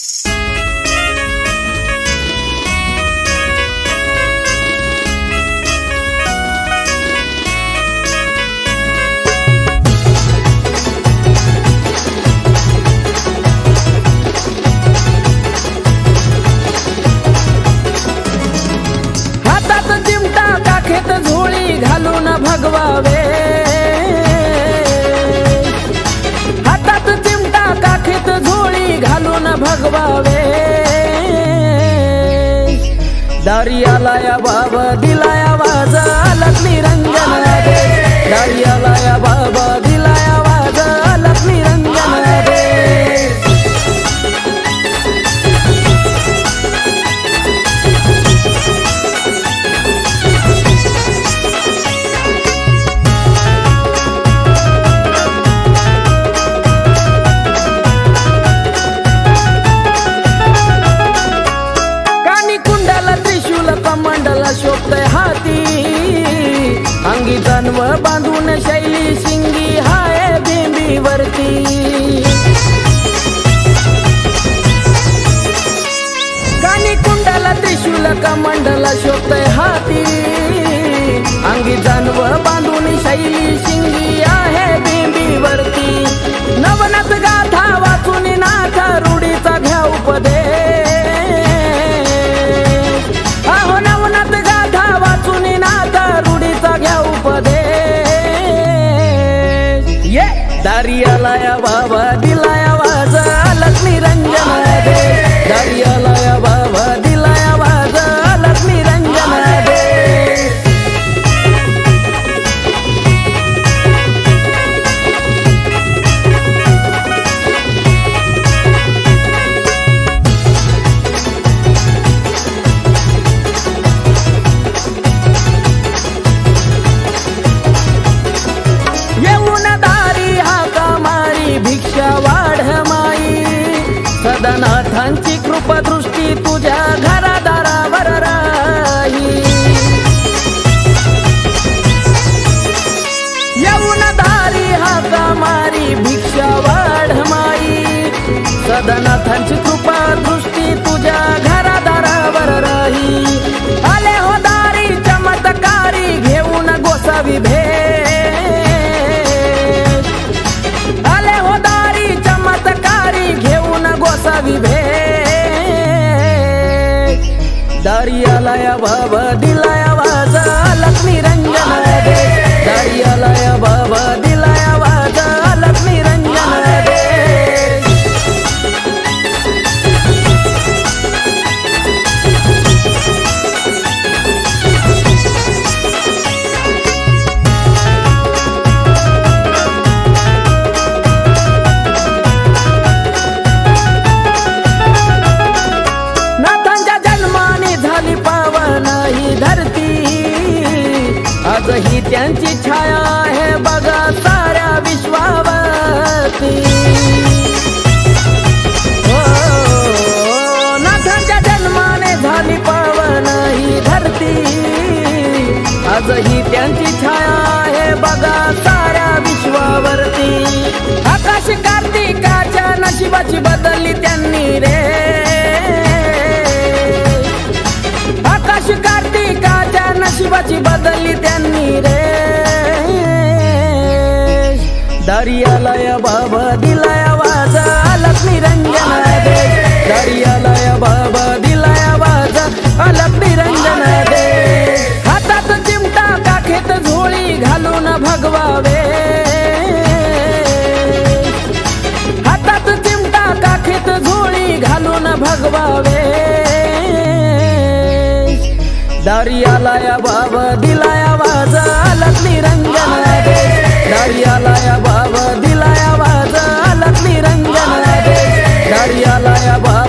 भगवावे हातात चिमटा काखीत झोळी घालून भगवावे दारियाला या बाबा दिलाया वाज लक्ष्मी रंजन दे दारियाला या बाबा दिलाया वाज लक्ष्मी रंजन दे कमंडला शोभतय हाती अंगी तन्व बांधून शैली शिंगी हाय बिंबीवरती कानी कुंडाला त्रिशूल कमंडला शोभतय हाती अंगी तन्व बांधून शैली शिंगी आहे बिंबीवरती नवनाथ गाथा वाचून नाथ रूढीचा घ्या उपदेश दारियाला या बाबा दिलाया वाज लक्ष्मी रंजन दे दारियाला या बाबा दिलाया वाज लक्ष्मी रंजन दे भिक्षा वाढ माई सदनाथांची कृपा दृष्टी तुझ्या घरादारावर राही येऊन दारी हाका मारी भिक्षा वाढ माई सदनाथांची कृपा दृष्टी तुझ्या घरादारावर राही आले हो दारी चमत्कारी घेऊन गोसावी भेट गोसावी भेट दारियाला या बाबा दिलाया वाज लक्ष्मी रंजन दे दारियाला या बाबा दिलाया वाज लक्ष्मी रंजन दे आजही त्यांची छाया आहे बघा साऱ्या विश्वावरती नाथांच्या जन्माने झाली पावन ही धरती आजही त्यांची छाया आहे बघा साऱ्या विश्वावरती आकाश कार्तिकाच्या नशिबाची बदलली त्यांनी रे आकाश कार्तिकाच्या नशिबाची बदलली त्यांनी रे दारियाला या बाबा दिलाया वाज लक्ष्मी रंजन दे दारियाला या बाबा दिलाया वाज लक्ष्मी रंजन दे हातात चिमटा काखेत झोळी घालून भगवावे हातात चिमटा काखेत झोळी घालून भगवावे दारियाला या बाबा दिलाया वाज लक्ष्मी रंजन दे दारियाला या बाबा दिलाया वाज लक्ष्मी रंजन दे दारियाला या बाबा